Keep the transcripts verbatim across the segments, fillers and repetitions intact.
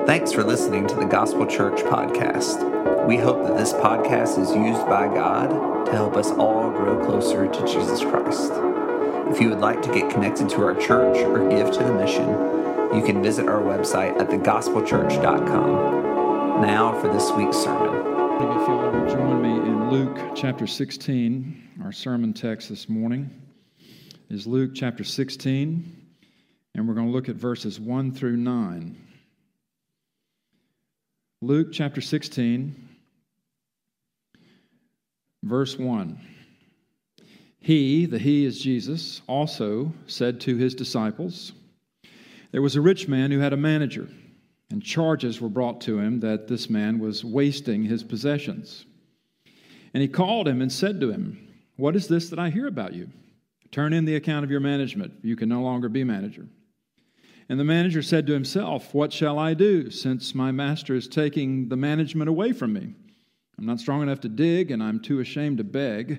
Thanks for listening to the Gospel Church podcast. We hope that this podcast is used by God to help us all grow closer to Jesus Christ. If you would like to get connected to our church or give to the mission, you can visit our website at the gospel church dot com. Now for this week's sermon. If you will join me in Luke chapter sixteen, our sermon text this morning is Luke chapter sixteen, and we're going to look at verses one through nine. Luke chapter sixteen, verse one. He, the He is Jesus, also said to his disciples, "There was a rich man who had a manager, and charges were brought to him that this man was wasting his possessions. And he called him and said to him, 'What is this that I hear about you? Turn in the account of your management. You can no longer be manager.' And the manager said to himself, 'What shall I do, since my master is taking the management away from me? I'm not strong enough to dig, and I'm too ashamed to beg.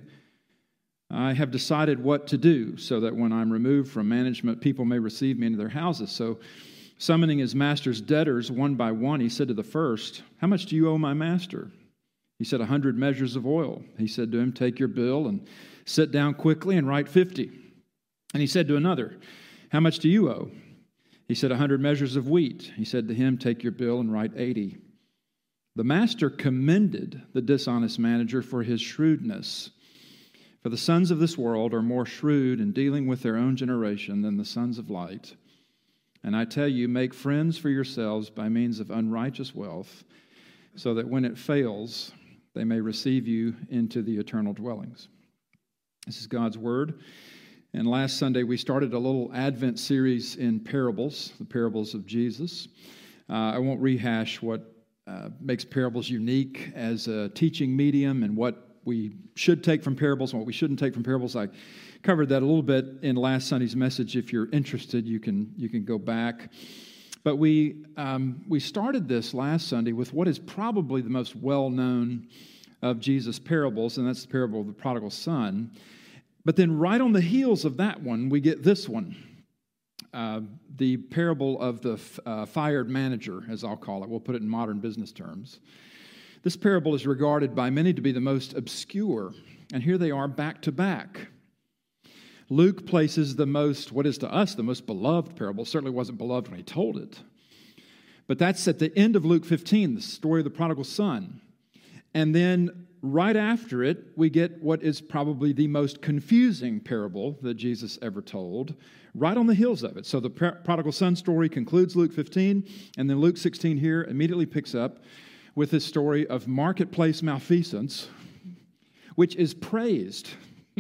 I have decided what to do, so that when I'm removed from management, people may receive me into their houses.' So, summoning his master's debtors one by one, he said to the first, 'How much do you owe my master?' He said, 'A hundred measures of oil.' He said to him, 'Take your bill and sit down quickly and write fifty.' And he said to another, 'How much do you owe?' He said, 'A hundred measures of wheat.' He said to him, 'Take your bill and write eighty.' The master commended the dishonest manager for his shrewdness. For the sons of this world are more shrewd in dealing with their own generation than the sons of light. And I tell you, make friends for yourselves by means of unrighteous wealth, so that when it fails, they may receive you into the eternal dwellings." This is God's word. And last Sunday, we started a little Advent series in parables, the parables of Jesus. Uh, I won't rehash what uh, makes parables unique as a teaching medium and what we should take from parables and what we shouldn't take from parables. I covered that a little bit in last Sunday's message. If you're interested, you can you can go back. But we um, we started this last Sunday with what is probably the most well-known of Jesus' parables, and that's the parable of the prodigal son. But then right on the heels of that one, we get this one, uh, the parable of the uh, fired manager, as I'll call it. We'll put it in modern business terms. This parable is regarded by many to be the most obscure, and here they are back to back. Luke places the most, what is to us the most beloved parable. Certainly wasn't beloved when he told it. But that's at the end of Luke fifteen, the story of the prodigal son. And then right after it, we get what is probably the most confusing parable that Jesus ever told, right on the heels of it. So the prodigal son story concludes Luke fifteen, and then Luke sixteen here immediately picks up with this story of marketplace malfeasance, which is praised.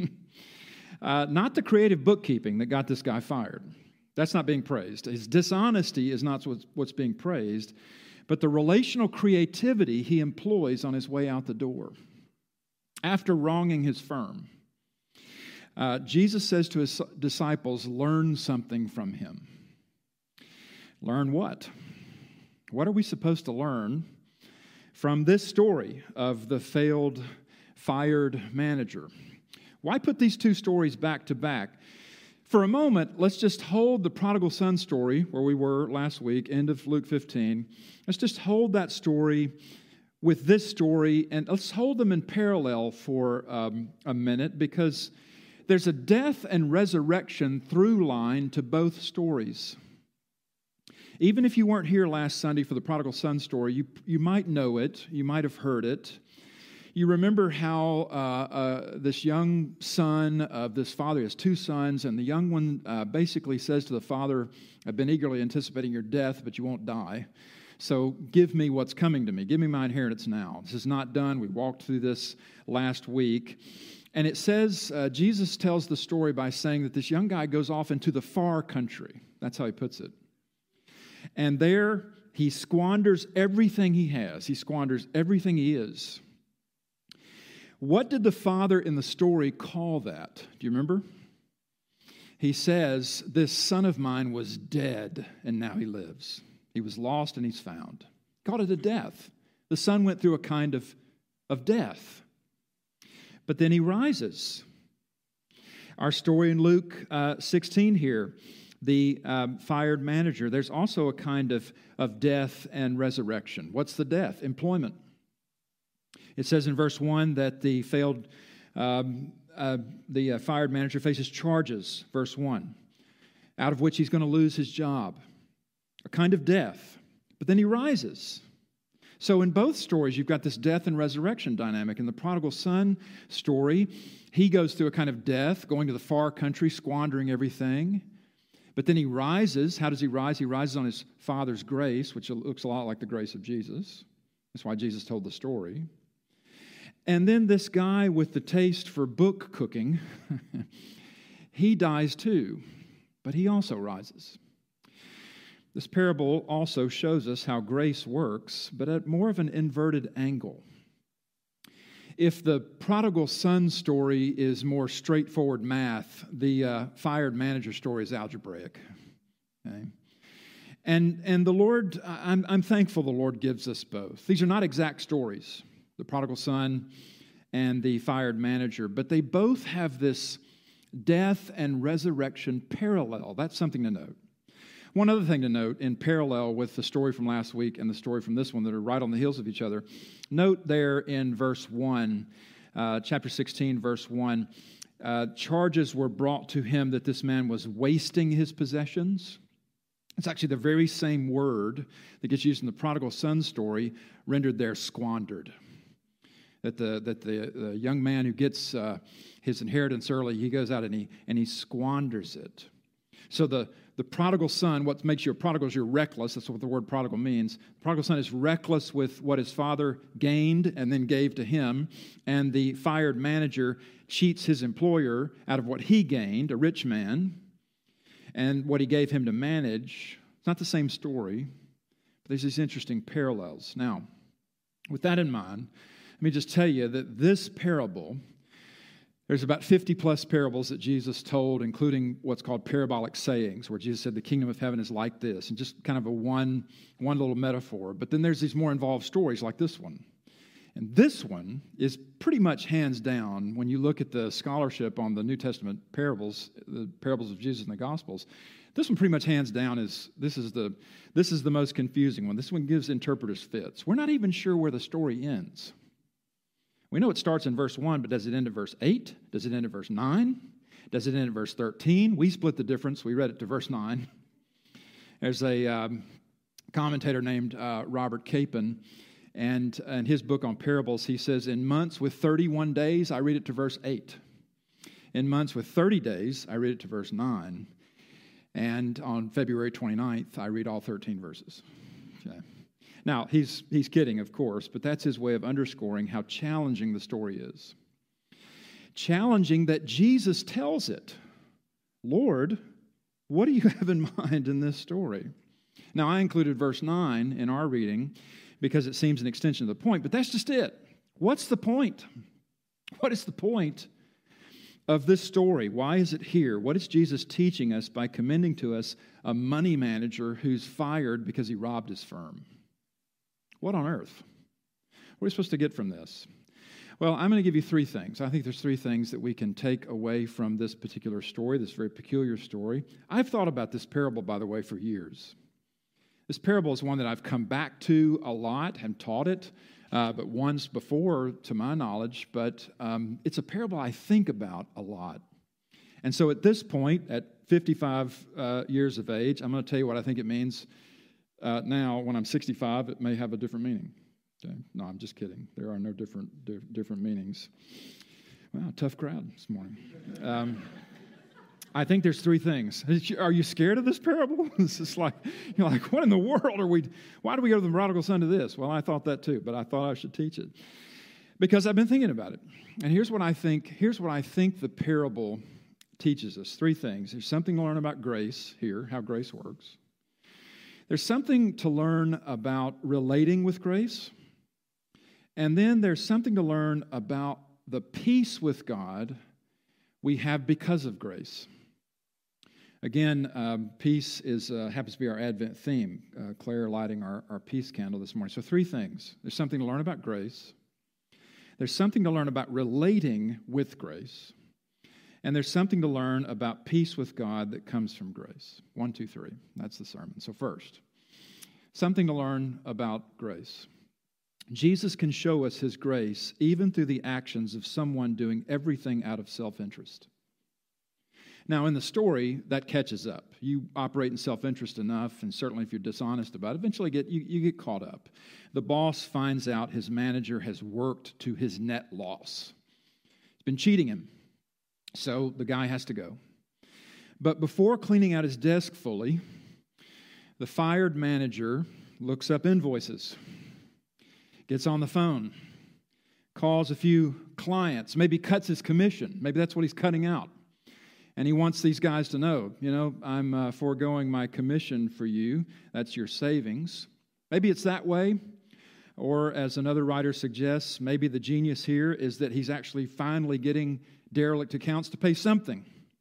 uh, not the creative bookkeeping that got this guy fired. That's not being praised. His dishonesty is not what's, what's being praised, but the relational creativity he employs on his way out the door after wronging his firm. Uh, Jesus says to his disciples, learn something from him. Learn what? What are we supposed to learn from this story of the failed, fired manager? Why put these two stories back to back? For a moment, let's just hold the prodigal son story, where we were last week, end of Luke fifteen. Let's just hold that story with this story, and let's hold them in parallel for um, a minute, because there's a death and resurrection through line to both stories. Even if you weren't here last Sunday for the prodigal son story, you, you might know it, you might have heard it. You remember how uh, uh, this young son of this father has two sons, and the young one uh, basically says to the father, "I've been eagerly anticipating your death, but you won't die. So give me what's coming to me. Give me my inheritance now." This is not done. We walked through this last week. And it says, uh, Jesus tells the story by saying that this young guy goes off into the far country. That's how he puts it. And there he squanders everything he has. He squanders everything he is. What did the father in the story call that? Do you remember? He says, "This son of mine was dead, and now he lives. He was lost, and he's found." He called it a death. The son went through a kind of, of death. But then he rises. Our story in Luke uh, sixteen here, the um, fired manager, there's also a kind of, of death and resurrection. What's the death? Employment. It says in verse one that the failed, um, uh, the uh, fired manager faces charges, verse one, out of which he's going to lose his job. A kind of death. But then he rises. So in both stories, you've got this death and resurrection dynamic. In the prodigal son story, he goes through a kind of death, going to the far country, squandering everything. But then he rises. How does he rise? He rises on his Father's grace, which looks a lot like the grace of Jesus. That's why Jesus told the story. And then this guy with the taste for book cooking, he dies too, but he also rises. This parable also shows us how grace works, but at more of an inverted angle. If the prodigal son story is more straightforward math, the uh, fired manager story is algebraic. Okay? And, and the Lord, I'm, I'm thankful the Lord gives us both. These are not exact stories, the prodigal son and the fired manager, but they both have this death and resurrection parallel. That's something to note. One other thing to note, in parallel with the story from last week and the story from this one that are right on the heels of each other, note there in verse one, uh, chapter sixteen, verse one, uh, charges were brought to him that this man was wasting his possessions. It's actually the very same word that gets used in the prodigal son story, rendered there squandered. That the that the, the young man who gets uh, his inheritance early, he goes out and he and he squanders it. So the, the prodigal son, what makes you a prodigal is you're reckless. That's what the word prodigal means. The prodigal son is reckless with what his father gained and then gave to him. And the fired manager cheats his employer out of what he gained, a rich man, and what he gave him to manage. It's not the same story, but there's these interesting parallels. Now, with that in mind, let me just tell you that this parable, there's about fifty plus parables that Jesus told, including what's called parabolic sayings, where Jesus said the kingdom of heaven is like this, and just kind of a one, one little metaphor. But then there's these more involved stories like this one. And this one is pretty much hands down, when you look at the scholarship on the New Testament parables, the parables of Jesus in the Gospels, this one pretty much hands down is, this is the, this is the most confusing one. This one gives interpreters fits. We're not even sure where the story ends. We know it starts in verse one, but does it end at verse eight? Does it end at verse nine? Does it end at verse thirteen? We split the difference. We read it to verse nine. There's a um, commentator named uh, Robert Capon, and in his book on parables, he says, in months with thirty-one days, I read it to verse eight. In months with thirty days, I read it to verse nine. And on February twenty-ninth, I read all thirteen verses. Okay. Now, he's he's kidding, of course, but that's his way of underscoring how challenging the story is. Challenging that Jesus tells it. Lord, what do you have in mind in this story? Now, I included verse nine in our reading because it seems an extension of the point, but that's just it. What's the point? What is the point of this story? Why is it here? What is Jesus teaching us by commending to us a money manager who's fired because he robbed his firm? What on earth? What are we supposed to get from this? Well, I'm going to give you three things. I think there's three things that we can take away from this particular story, this very peculiar story. I've thought about this parable, by the way, for years. This parable is one that I've come back to a lot and taught it, uh, but once before, to my knowledge, but um, it's a parable I think about a lot. And so at this point, at fifty-five uh, years of age, I'm going to tell you what I think it means. Uh, now, when I'm sixty-five, it may have a different meaning. Okay? No, I'm just kidding. There are no different di- different meanings. Wow, tough crowd this morning. Um, I think there's three things. Are you scared of this parable? It's just like, you're like, what in the world are we, why do we go to the prodigal son to this? Well, I thought that too, but I thought I should teach it. Because I've been thinking about it. And here's what I think, here's what I think the parable teaches us. Three things. There's something to learn about grace here, how grace works. There's something to learn about relating with grace. And then there's something to learn about the peace with God we have because of grace. Again, um, peace is uh, happens to be our Advent theme. Uh, Claire lighting our, our peace candle this morning. So three things. There's something to learn about grace. There's something to learn about relating with grace. And there's something to learn about peace with God that comes from grace. One, two, three. That's the sermon. So first, something to learn about grace. Jesus can show us his grace even through the actions of someone doing everything out of self-interest. Now, in the story, that catches up. You operate in self-interest enough, and certainly if you're dishonest about it, eventually get, you, you get caught up. The boss finds out his manager has worked to his net loss. He's been cheating him, so the guy has to go. But before cleaning out his desk fully, the fired manager looks up invoices, gets on the phone, calls a few clients, maybe cuts his commission. Maybe that's what he's cutting out. And he wants these guys to know, you know, I'm uh, foregoing my commission for you. That's your savings. Maybe it's that way. Or as another writer suggests, maybe the genius here is that he's actually finally getting derelict accounts to pay something.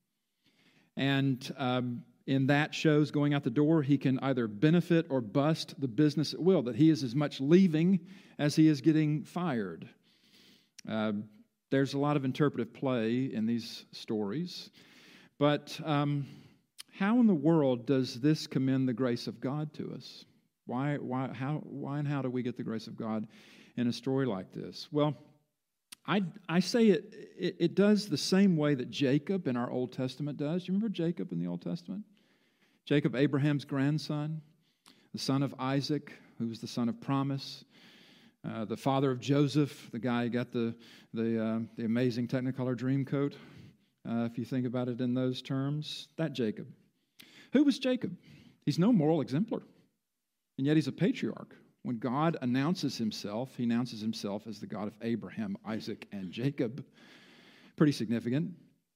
And um, in that shows going out the door, he can either benefit or bust the business at will, that he is as much leaving as he is getting fired. Uh, there's a lot of interpretive play in these stories. But um, how in the world does this commend the grace of God to us? Why, why, how, why and how do we get the grace of God in a story like this? Well, I, I say it, it, it does the same way that Jacob in our Old Testament does. You remember Jacob in the Old Testament? Jacob, Abraham's grandson, the son of Isaac, who was the son of promise, uh, the father of Joseph, the guy who got the, the, uh, the amazing Technicolor Dreamcoat. Uh, if you think about it in those terms, that Jacob. Who was Jacob? He's no moral exemplar, and yet he's a patriarch. When God announces himself, he announces himself as the God of Abraham, Isaac, and Jacob. Pretty significant.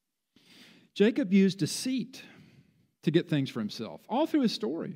Jacob used deceit to get things for himself, all through his story.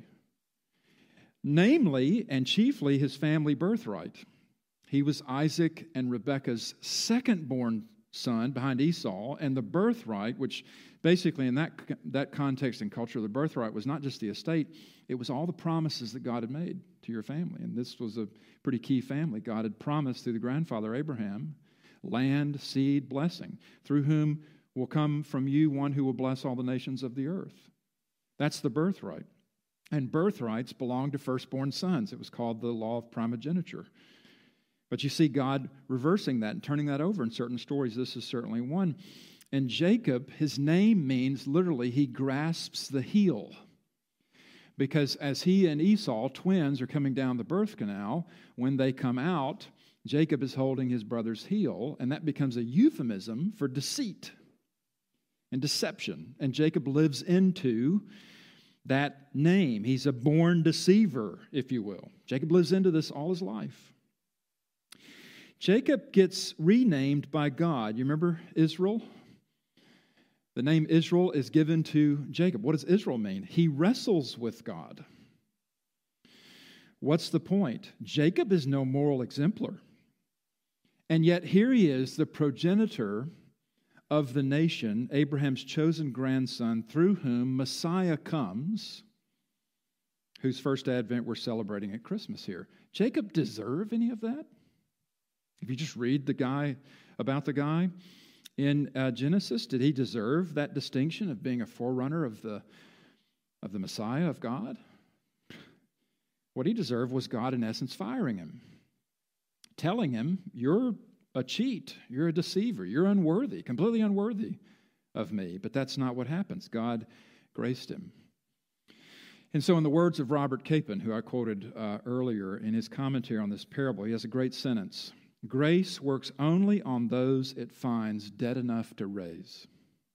Namely, and chiefly, his family birthright. He was Isaac and Rebekah's second-born son behind Esau, and the birthright, which basically in that, that context and culture, the birthright was not just the estate, it was all the promises that God had made to your family. And this was a pretty key family. God had promised through the grandfather Abraham, land, seed, blessing, through whom will come from you one who will bless all the nations of the earth. That's the birthright. And birthrights belong to firstborn sons. It was called the law of primogeniture. But you see God reversing that and turning that over in certain stories. This is certainly one. And Jacob, his name means literally he grasps the heel. Because as he and Esau, twins, are coming down the birth canal, when they come out, Jacob is holding his brother's heel, and that becomes a euphemism for deceit and deception. And Jacob lives into that name. He's a born deceiver, if you will. Jacob lives into this all his life. Jacob gets renamed by God. You remember Israel? The name Israel is given to Jacob. What does Israel mean? He wrestles with God. What's the point? Jacob is no moral exemplar. And yet here he is, the progenitor of the nation, Abraham's chosen grandson, through whom Messiah comes, whose first advent we're celebrating at Christmas here. Jacob deserve any of that? If you just read the guy about the guy in uh, Genesis, did he deserve that distinction of being a forerunner of the of the Messiah of God? What he deserved was God, in essence, firing him, telling him, "You're a cheat, you're a deceiver, you're unworthy, completely unworthy of me." But that's not what happens. God graced him. And so in the words of Robert Capon, who I quoted uh, earlier in his commentary on this parable, he has a great sentence. Grace works only on those it finds dead enough to raise.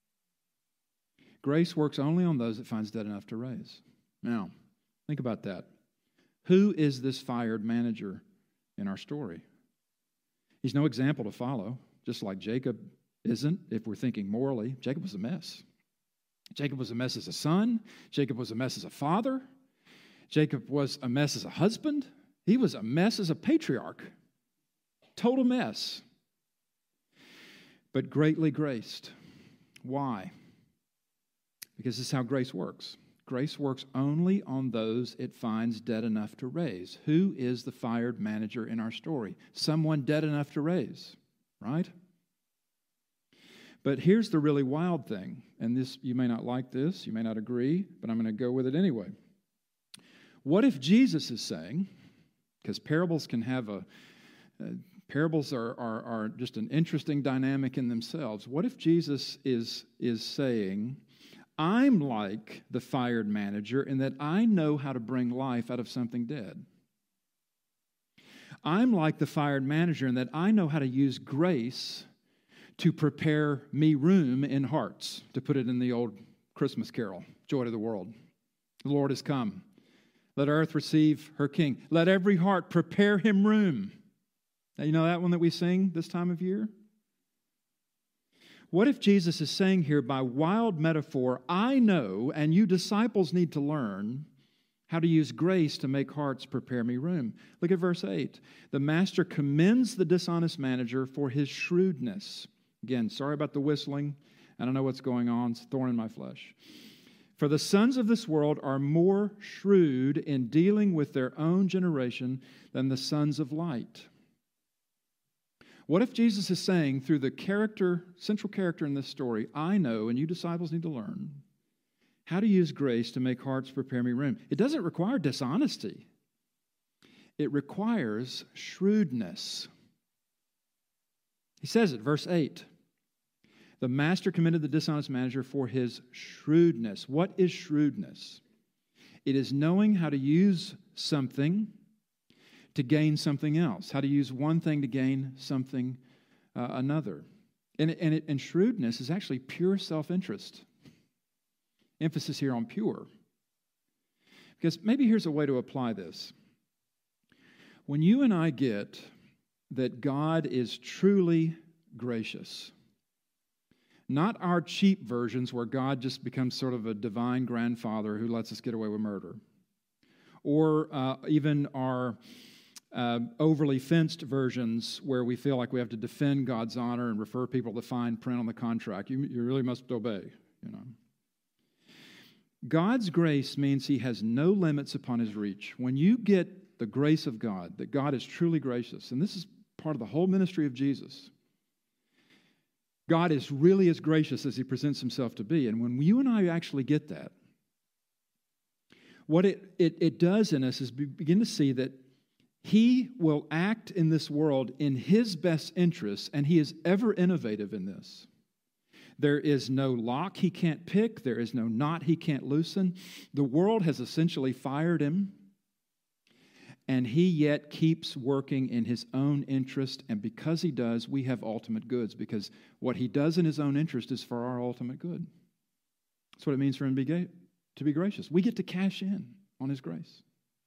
Grace works only on those it finds dead enough to raise. Now, think about that. Who is this fired manager in our story? He's no example to follow, just like Jacob isn't, if we're thinking morally. Jacob was a mess. Jacob was a mess as a son. Jacob was a mess as a father. Jacob was a mess as a husband. He was a mess as a patriarch. Total mess. But greatly graced. Why? Because this is how grace works. Grace works only on those it finds dead enough to raise. Who is the fired manager in our story? Someone dead enough to raise, right? But here's the really wild thing, and this you may not like this, you may not agree, but I'm going to go with it anyway. What if Jesus is saying, because parables can have a, uh, parables are, are, are just an interesting dynamic in themselves. What if Jesus is, is saying, I'm like the fired manager in that I know how to bring life out of something dead. I'm like the fired manager in that I know how to use grace to prepare me room in hearts, to put it in the old Christmas carol, Joy to the World. The Lord has come. Let earth receive her King. Let every heart prepare him room. Now, you know that one that we sing this time of year? What if Jesus is saying here by wild metaphor, I know, and you disciples need to learn how to use grace to make hearts prepare me room. Look at verse eight. The master commends the dishonest manager for his shrewdness. Again, sorry about the whistling. I don't know what's going on. It's a thorn in my flesh. For the sons of this world are more shrewd in dealing with their own generation than the sons of light. What if Jesus is saying through the character, central character in this story, I know, and you disciples need to learn, how to use grace to make hearts prepare me room. It doesn't require dishonesty. It requires shrewdness. He says it, verse eight. The master commended the dishonest manager for his shrewdness. What is shrewdness? It is knowing how to use something to gain something else, how to use one thing to gain something uh, another. And, and, it, and shrewdness is actually pure self-interest. Emphasis here on pure. Because maybe here's a way to apply this. When you and I get that God is truly gracious, not our cheap versions where God just becomes sort of a divine grandfather who lets us get away with murder, or uh, even our uh, overly fenced versions where we feel like we have to defend God's honor and refer people to the fine print on the contract. You, you really must obey, you know. God's grace means he has no limits upon his reach. When you get the grace of God, that God is truly gracious, and this is part of the whole ministry of Jesus, God is really as gracious as he presents himself to be. And when you and I actually get that, what it, it, it does in us is begin to see that he will act in this world in his best interests, and he is ever innovative in this. There is no lock he can't pick. There is no knot he can't loosen. The world has essentially fired him, and he yet keeps working in his own interest. And because he does, we have ultimate goods, because what he does in his own interest is for our ultimate good. That's what it means for him to be, to be gracious. We get to cash in on his grace.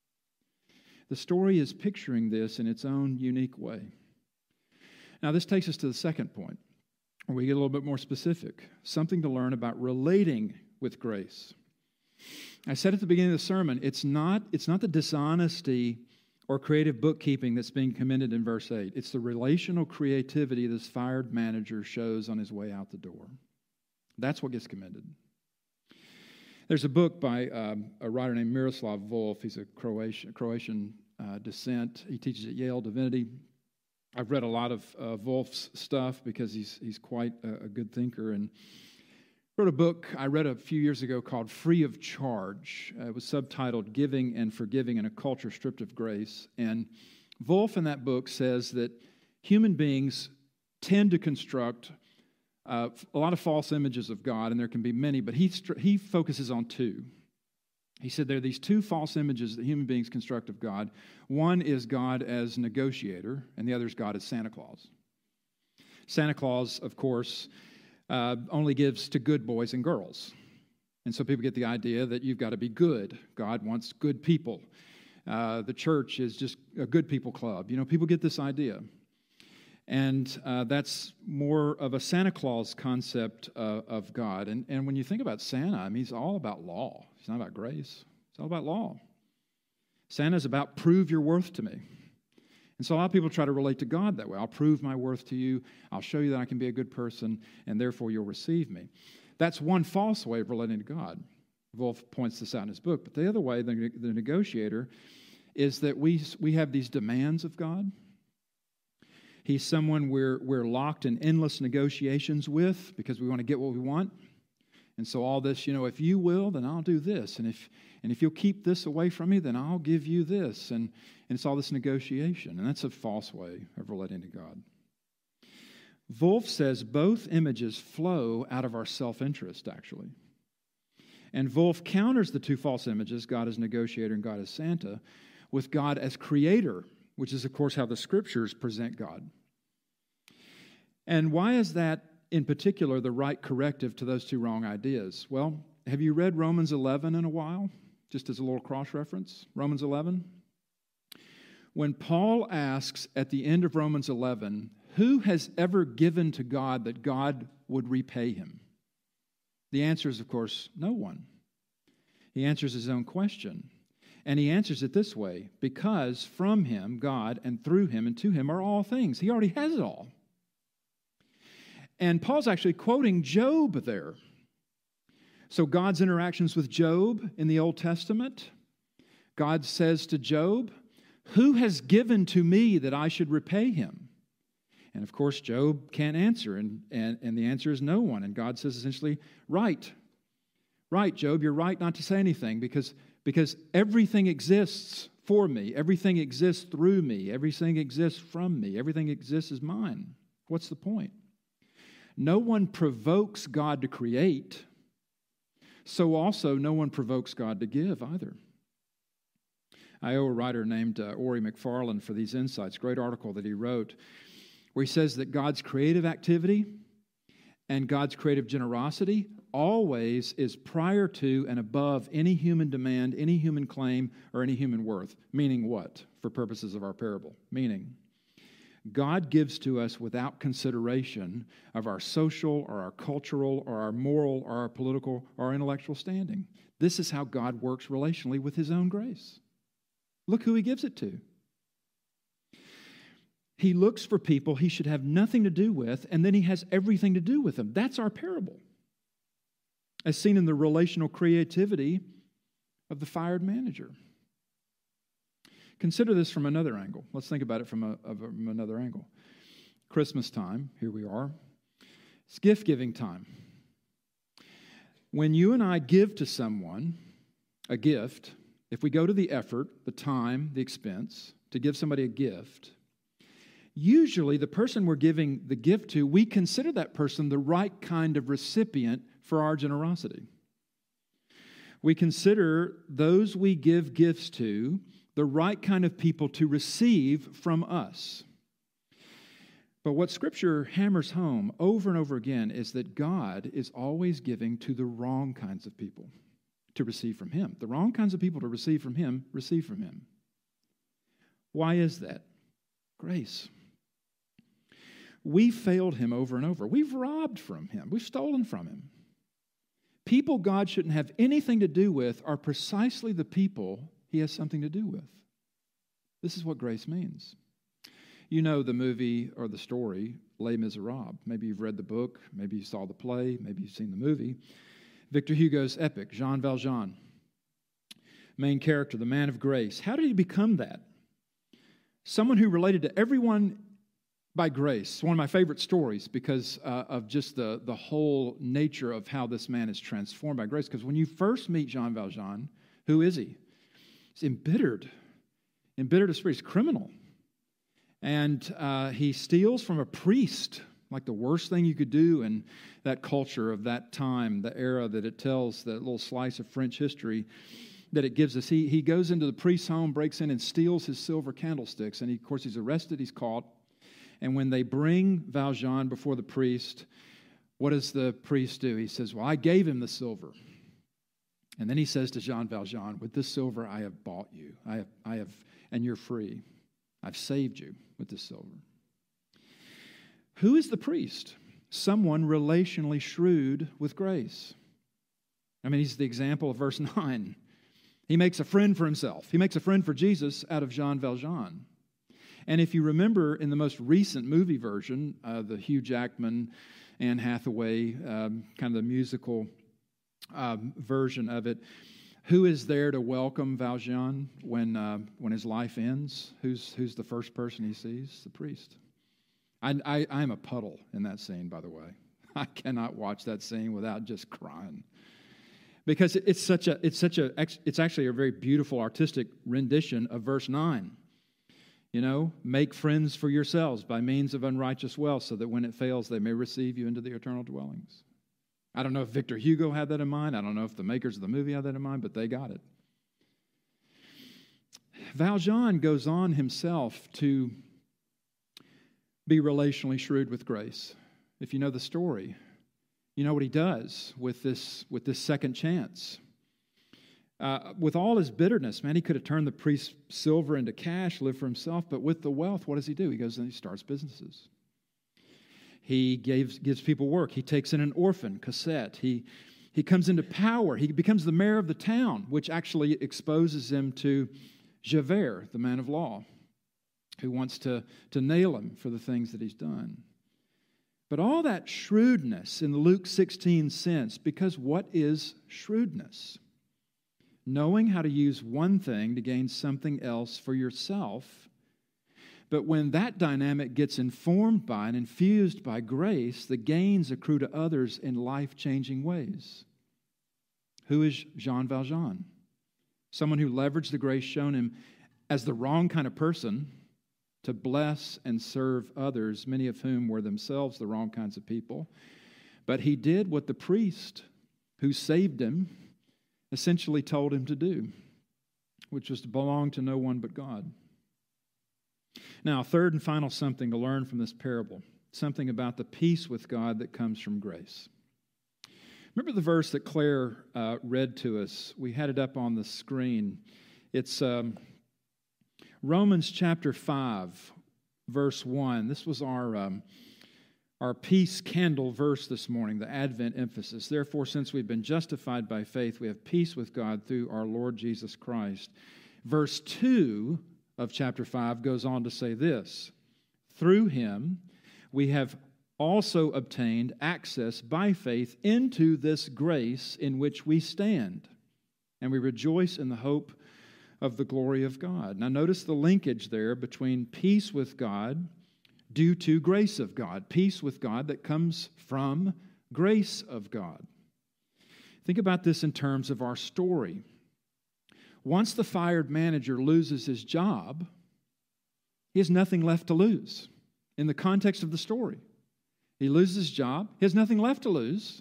The story is picturing this in its own unique way. Now, this takes us to the second point, where we get a little bit more specific, something to learn about relating with grace. I said at the beginning of the sermon, it's not, it's not the dishonesty or creative bookkeeping that's being commended in verse eight. It's the relational creativity this fired manager shows on his way out the door. That's what gets commended. There's a book by um, a writer named Miroslav Volf. He's a Croatian, Croatian uh, descent. He teaches at Yale Divinity. I've read a lot of uh, Volf's stuff because he's he's quite a, a good thinker, and wrote a book I read a few years ago called Free of Charge. Uh, it was subtitled Giving and Forgiving in a Culture Stripped of Grace. And Volf in that book says that human beings tend to construct uh, a lot of false images of God, and there can be many, but he he focuses on two. He said there are these two false images that human beings construct of God. One is God as negotiator, and the other is God as Santa Claus. Santa Claus, of course, uh, only gives to good boys and girls. And so people get the idea that you've got to be good. God wants good people. Uh, the church is just a good people club. You know, people get this idea. And uh, that's more of a Santa Claus concept uh, of God. And, and when you think about Santa, I mean, he's all about law. He's not about grace. It's all about law. Santa's about prove your worth to me. And so a lot of people try to relate to God that way. I'll prove my worth to you. I'll show you that I can be a good person, and therefore you'll receive me. That's one false way of relating to God. Volf points this out in his book. But the other way, the, the negotiator, is that we we have these demands of God. He's someone we're, we're locked in endless negotiations with because we want to get what we want. And so all this, you know, if you will, then I'll do this. And if and if you'll keep this away from me, then I'll give you this. And, and it's all this negotiation. And that's a false way of relating to God. Wolf says both images flow out of our self-interest, actually. And Wolf counters the two false images, God as negotiator and God as Santa, with God as creator, which is, of course, how the Scriptures present God. And why is that, in particular, the right corrective to those two wrong ideas? Well, have you read Romans eleven in a while? Just as a little cross-reference, Romans eleven. When Paul asks at the end of Romans eleven, who has ever given to God that God would repay him? The answer is, of course, no one. He answers his own question. And he answers it this way, because from him, God, and through him and to him are all things. He already has it all. And Paul's actually quoting Job there. So God's interactions with Job in the Old Testament, God says to Job, who has given to me that I should repay him? And of course, Job can't answer, and, and, and the answer is no one. And God says essentially, right, right, Job, you're right not to say anything, because, because everything exists for me. Everything exists through me. Everything exists from me. Everything exists as mine. What's the point? No one provokes God to create, so also no one provokes God to give either. I owe a writer named uh, Ori McFarland for these insights, great article that he wrote, where he says that God's creative activity and God's creative generosity always is prior to and above any human demand, any human claim, or any human worth. Meaning what, for purposes of our parable? Meaning, God gives to us without consideration of our social or our cultural or our moral or our political or our intellectual standing. This is how God works relationally with his own grace. Look who he gives it to. He looks for people he should have nothing to do with, and then he has everything to do with them. That's our parable, as seen in the relational creativity of the fired manager. Consider this from another angle. Let's think about it from, a, from another angle. Christmas time, here we are. It's gift-giving time. When you and I give to someone a gift, if we go to the effort, the time, the expense, to give somebody a gift, usually the person we're giving the gift to, we consider that person the right kind of recipient for our generosity. We consider those we give gifts to the right kind of people to receive from us. But what Scripture hammers home over and over again is that God is always giving to the wrong kinds of people to receive from him. The wrong kinds of people to receive from him, receive from him. Why is that? Grace. We failed him over and over. We've robbed from him. We've stolen from him. People God shouldn't have anything to do with are precisely the people he has something to do with. This is what grace means. You know the movie or the story, Les Miserables. Maybe you've read the book, maybe you saw the play, maybe you've seen the movie. Victor Hugo's epic, Jean Valjean. Main character, the man of grace. How did he become that? Someone who related to everyone by grace. One of my favorite stories because uh, of just the, the whole nature of how this man is transformed by grace. Because when you first meet Jean Valjean, who is he? He's embittered. Embittered of spirit. He's criminal. And uh, he steals from a priest, like the worst thing you could do in that culture of that time, the era that it tells, that little slice of French history that it gives us. He, he goes into the priest's home, breaks in and steals his silver candlesticks. And he, of course, he's arrested, he's caught. And when they bring Valjean before the priest, what does the priest do? He says, well, I gave him the silver. And then he says to Jean Valjean, with this silver I have bought you. I have, I have, and you're free. I've saved you with this silver. Who is the priest? Someone relationally shrewd with grace. I mean, he's the example of verse nine. He makes a friend for himself. He makes a friend for Jesus out of Jean Valjean. And if you remember in the most recent movie version, uh, the Hugh Jackman, Anne Hathaway, um, kind of the musical um, version of it, who is there to welcome Valjean when uh, when his life ends? Who's who's the first person he sees? The priest. I, I, I'm a puddle in that scene, by the way. I cannot watch that scene without just crying. Because it's such a, it's such a, it's actually a very beautiful artistic rendition of verse nine. You know, make friends for yourselves by means of unrighteous wealth, so that when it fails, they may receive you into the eternal dwellings. I don't know if Victor Hugo had that in mind. I don't know if the makers of the movie had that in mind, but they got it. Valjean goes on himself to be relationally shrewd with grace. If you know the story, you know what he does with this, with this second chance. Uh, with all his bitterness, man, he could have turned the priest's silver into cash, lived for himself, but with the wealth, what does he do? He goes and he starts businesses. He gives, gives people work. He takes in an orphan, Cosette. He, he comes into power. He becomes the mayor of the town, which actually exposes him to Javert, the man of law, who wants to, to nail him for the things that he's done. But all that shrewdness in the Luke sixteen sense, because what is shrewdness? Knowing how to use one thing to gain something else for yourself. But when that dynamic gets informed by and infused by grace, the gains accrue to others in life-changing ways. Who is Jean Valjean? Someone who leveraged the grace shown him as the wrong kind of person to bless and serve others, many of whom were themselves the wrong kinds of people. But he did what the priest who saved him essentially told him to do, which was to belong to no one but God. Now, third and final something to learn from this parable, something about the peace with God that comes from grace. Remember the verse that Claire uh, read to us? We had it up on the screen. It's um, Romans chapter five, verse one. This was our... Um, Our peace candle verse this morning, the Advent emphasis. Therefore, since we've been justified by faith, we have peace with God through our Lord Jesus Christ. Verse two of chapter five goes on to say this: through him we have also obtained access by faith into this grace in which we stand, and we rejoice in the hope of the glory of God. Now notice the linkage there between peace with God due to grace of God, peace with God that comes from grace of God. Think about this in terms of our story. Once the fired manager loses his job, he has nothing left to lose. In the context of the story, he loses his job, he has nothing left to lose.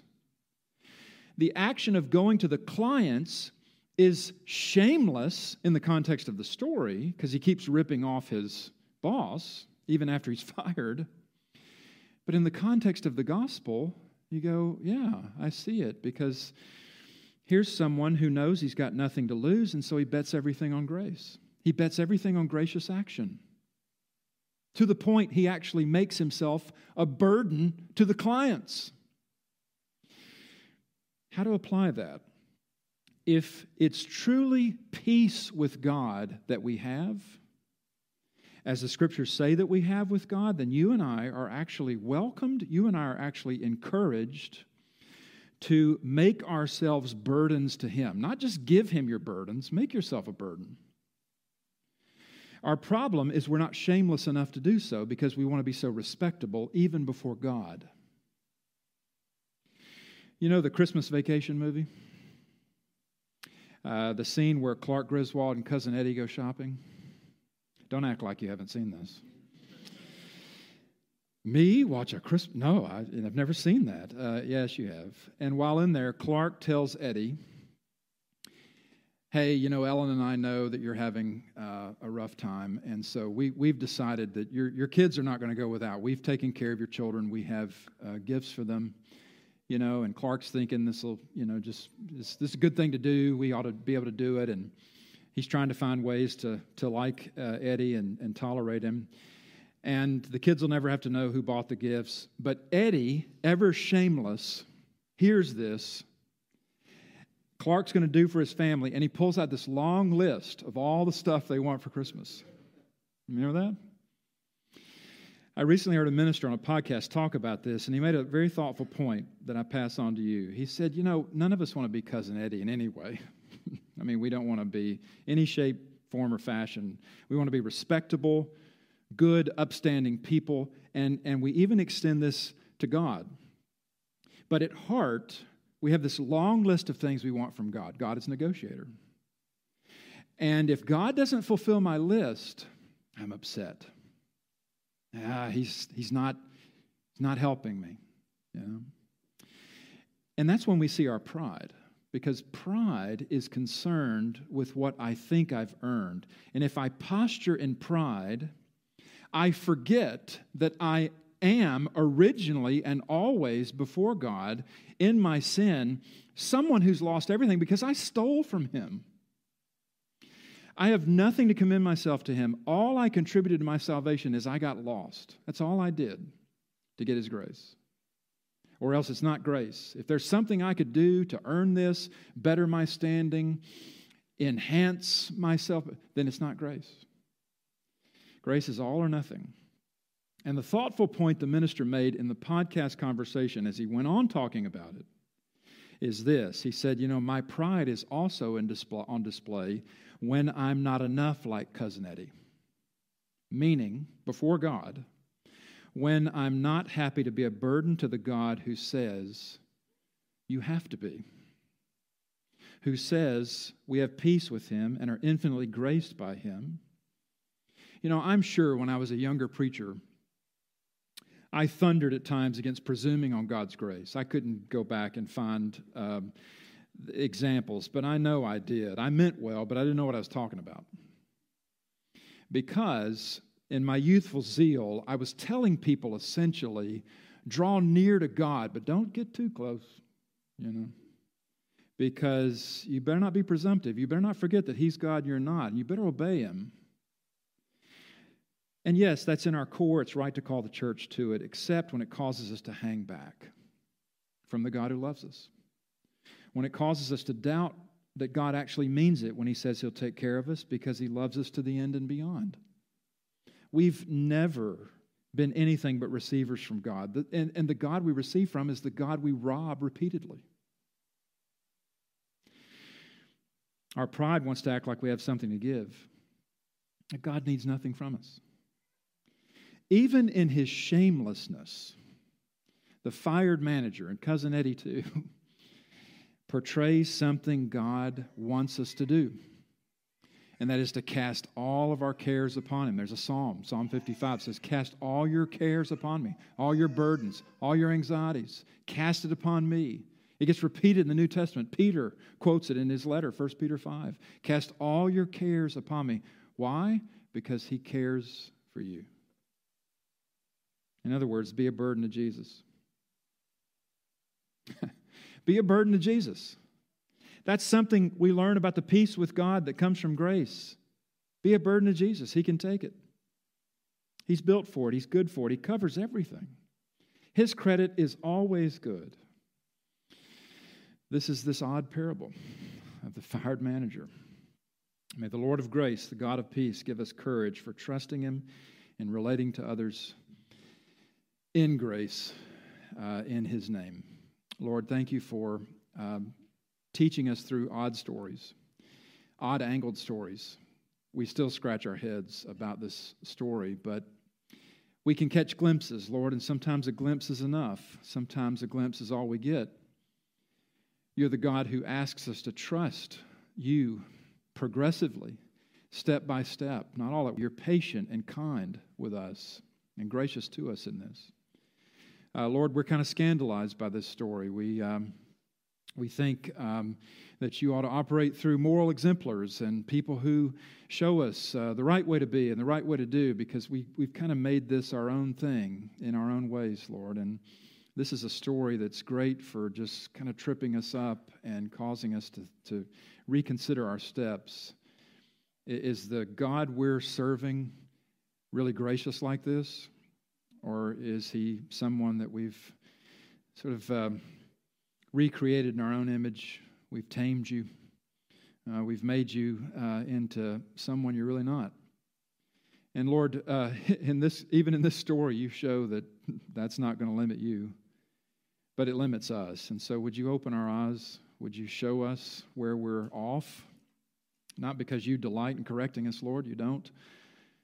The action of going to the clients is shameless in the context of the story because he keeps ripping off his boss even after he's fired. But in the context of the gospel, you go, yeah, I see it, because here's someone who knows he's got nothing to lose, and so he bets everything on grace. He bets everything on gracious action, to the point he actually makes himself a burden to the clients. How to apply that? If it's truly peace with God that we have, as the Scriptures say that we have with God, then you and I are actually welcomed, you and I are actually encouraged to make ourselves burdens to Him. Not just give Him your burdens, make yourself a burden. Our problem is we're not shameless enough to do so because we want to be so respectable even before God. You know the Christmas Vacation movie? Uh, the scene where Clark Griswold and Cousin Eddie go shopping? Don't act like you haven't seen this. Me? Watch a Christmas? No, I, I've never seen that. Uh, yes, you have. And while in there, Clark tells Eddie, hey, you know, Ellen and I know that you're having uh, a rough time, and so we, we've decided that your, your kids are not going to go without. We've taken care of your children. We have uh, gifts for them, you know, and Clark's thinking this will, you know, just, this, this is a good thing to do. We ought to be able to do it, and he's trying to find ways to to like uh, Eddie and, and tolerate him. And the kids will never have to know who bought the gifts. But Eddie, ever shameless, hears this. Clark's going to do for his family, and he pulls out this long list of all the stuff they want for Christmas. Remember that? I recently heard a minister on a podcast talk about this, and he made a very thoughtful point that I pass on to you. He said, you know, none of us want to be Cousin Eddie in any way. I mean, we don't want to be any shape, form, or fashion. We want to be respectable, good, upstanding people, and, and we even extend this to God. But at heart, we have this long list of things we want from God. God is a negotiator. And if God doesn't fulfill my list, I'm upset. Ah, he's, he's, not, he's not helping me. You know? And that's when we see our pride, because pride is concerned with what I think I've earned. And if I posture in pride, I forget that I am originally and always before God in my sin someone who's lost everything because I stole from Him. I have nothing to commend myself to Him. All I contributed to my salvation is I got lost. That's all I did to get His grace. Or else it's not grace. If there's something I could do to earn this, better my standing, enhance myself, then it's not grace. Grace is all or nothing. And the thoughtful point the minister made in the podcast conversation as he went on talking about it is this. He said, you know, my pride is also in display, on display when I'm not enough like Cousin Eddie. Meaning, before God, when I'm not happy to be a burden to the God who says, you have to be. Who says we have peace with Him and are infinitely graced by Him. You know, I'm sure when I was a younger preacher, I thundered at times against presuming on God's grace. I couldn't go back and find um, examples, but I know I did. I meant well, but I didn't know what I was talking about. Because in my youthful zeal, I was telling people essentially, draw near to God, but don't get too close, you know. Because you better not be presumptive. You better not forget that He's God and you're not. And you better obey Him. And yes, that's in our core. It's right to call the church to it, except when it causes us to hang back from the God who loves us. When it causes us to doubt that God actually means it when He says He'll take care of us because He loves us to the end and beyond. We've never been anything but receivers from God. And, and the God we receive from is the God we rob repeatedly. Our pride wants to act like we have something to give. God needs nothing from us. Even in his shamelessness, the fired manager, and Cousin Eddie too, portrays something God wants us to do. And that is to cast all of our cares upon Him. There's a psalm, Psalm fifty-five says, cast all your cares upon me, all your burdens, all your anxieties, cast it upon me. It gets repeated in the New Testament. Peter quotes it in his letter, First Peter five. Cast all your cares upon me. Why? Because He cares for you. In other words, be a burden to Jesus. Be a burden to Jesus. That's something we learn about the peace with God that comes from grace. Be a burden to Jesus. He can take it. He's built for it. He's good for it. He covers everything. His credit is always good. This is this odd parable of the fired manager. May the Lord of grace, the God of peace, give us courage for trusting Him and relating to others in grace, uh, in His name. Lord, thank You for um, teaching us through odd stories, odd-angled stories. We still scratch our heads about this story, but we can catch glimpses, Lord, and sometimes a glimpse is enough. Sometimes a glimpse is all we get. You're the God who asks us to trust You progressively, step by step. Not all that. You're patient and kind with us and gracious to us in this. Uh, Lord, we're kind of scandalized by this story. We um, we think um, that You ought to operate through moral exemplars and people who show us uh, the right way to be and the right way to do, because we, we've kind of made this our own thing in our own ways, Lord. And this is a story that's great for just kind of tripping us up and causing us to, to reconsider our steps. Is the God we're serving really gracious like this? Or is He someone that we've sort of um, recreated in our own image? We've tamed You. Uh, we've made You uh, into someone you're really not. And Lord, uh, in this, even in this story, You show that that's not going to limit You, but it limits us. And so would You open our eyes? Would You show us where we're off? Not because You delight in correcting us, Lord, You don't,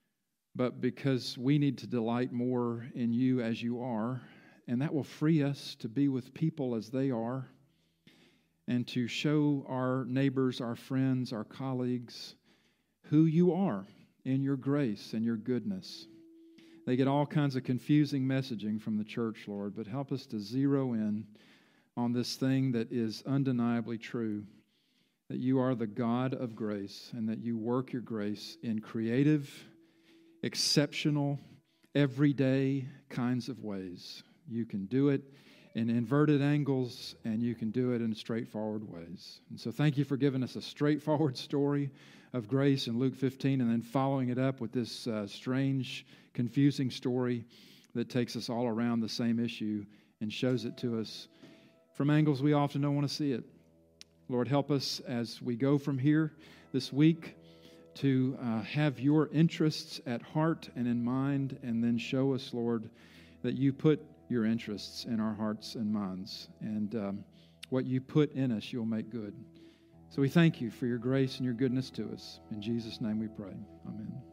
but because we need to delight more in you as you are, and that will free us to be with people as they are, and to show our neighbors, our friends, our colleagues who you are in your grace and your goodness. They get all kinds of confusing messaging from the church, Lord, but help us to zero in on this thing that is undeniably true, that you are the God of grace and that you work your grace in creative, exceptional, everyday kinds of ways. You can do it in inverted angles, and you can do it in straightforward ways. And so thank you for giving us a straightforward story of grace in Luke fifteen, and then following it up with this uh, strange, confusing story that takes us all around the same issue and shows it to us from angles we often don't want to see it. Lord, help us as we go from here this week to uh, have your interests at heart and in mind, and then show us, Lord, that you put your interests in our hearts and minds, and um, what you put in us, you'll make good. So we thank you for your grace and your goodness to us. In Jesus' name we pray. Amen.